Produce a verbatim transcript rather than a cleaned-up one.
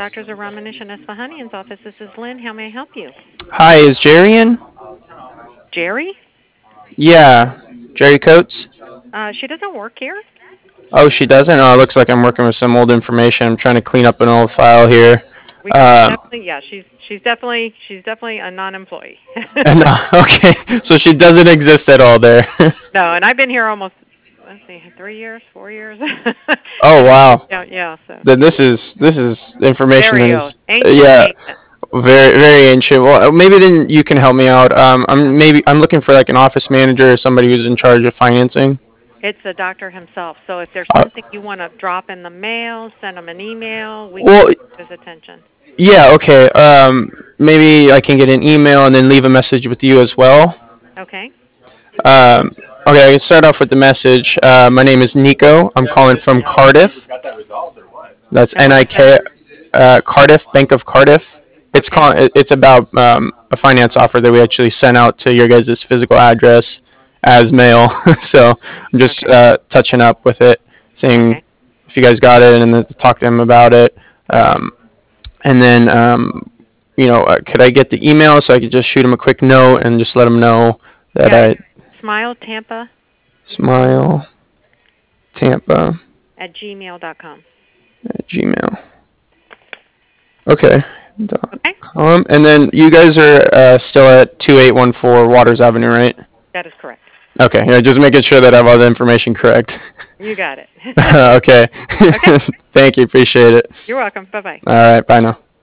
Doctors of Ramanish and Esfahanian's office. This is Lynn. How may I help you? Hi, is Jerry in? Jerry? Yeah, Jerry Coates. Uh, she doesn't work here. Oh, she doesn't. Oh, it looks like I'm working with some old information. I'm trying to clean up an old file here. We can Um, definitely, yeah, she's she's definitely she's definitely a non-employee. and, uh, okay, so she doesn't exist at all there. No, and I've been here almost let's see, three years, four years. Oh wow. Yeah, yeah. So Then this is this is information very that old, is ancient, yeah ancient. very very ancient. Well, maybe then you can help me out. Um, I'm maybe I'm looking for like an office manager or somebody who's in charge of financing. It's the doctor himself. So if there's Uh, something you want to drop in the mail, send him an email. We can well, bring it to his attention. yeah, okay. Um, maybe I can get an email and then leave a message with you as well. Okay. Um, okay, I can start off with the message. Uh, my name is Nico. I'm calling from Cardiff. That's And N what I was that? K, uh, Cardiff, Bank of Cardiff. It's Okay. call, It's about um, a finance offer that we actually sent out to your guys' physical address as mail. So I'm just Okay. uh, touching up with it, saying Okay. if you guys got it, and then talk to him about it. Um, and then um, you know, uh, could I get the email so I could just shoot him a quick note and just let him know that Yeah, I it's Smile Tampa smile Tampa at gmail dot com. at Gmail. Okay. Dot Okay. com. And then you guys are uh, still at two eight one four Waters Avenue, right? That is correct. Okay. Yeah, just making sure that I have all the information correct. You got it. Okay. Okay. Thank you. Appreciate it. You're welcome. Bye bye. All right. Bye now.